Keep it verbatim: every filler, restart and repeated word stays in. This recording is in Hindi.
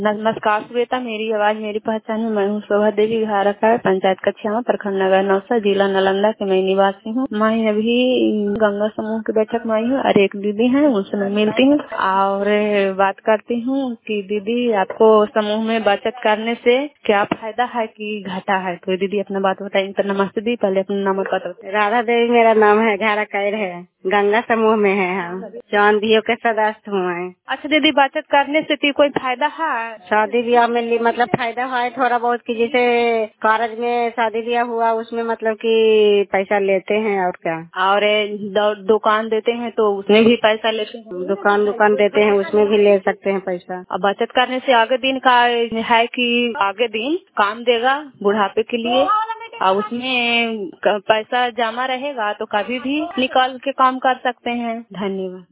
नमस्कार श्वेता, मेरी आवाज मेरी पहचान है। मैं हूँ शोभा देवी घारका, पंचायत कछिया, प्रखंड नगर नौसा, जिला नालंदा के मैं निवासी हूँ। मैं अभी गंगा समूह की बैठक में आई हूँ और एक दीदी है, उनसे मैं मिलती हूँ और बात करती हूँ कि दीदी आपको समूह में बचत करने से क्या फायदा है कि घाटा है। तो दीदी अपना बात बताइए। तो नमस्ते दी, पहले अपना नाम बता दो। राधा देवी मेरा नाम है, घारा कैर है, गंगा समूह में है हम, चांदियों के सदस्य हुए। अच्छा दीदी, बचत करने से कोई फायदा है? शादी ब्याह में li- मतलब फायदा है थोड़ा बहुत कि जैसे कारज में शादी ब्याह हुआ उसमें मतलब कि पैसा लेते हैं और क्या। और दु- दुकान देते हैं तो उसमें भी पैसा लेते हैं। दुकान दुकान देते हैं उसमें भी ले सकते हैं पैसा। अब बचत करने से आगे दिन का है कि आगे दिन काम देगा बुढ़ापे के लिए, और उसमें क- पैसा जमा रहेगा तो कभी भी निकाल के काम कर सकते हैं। धन्यवाद।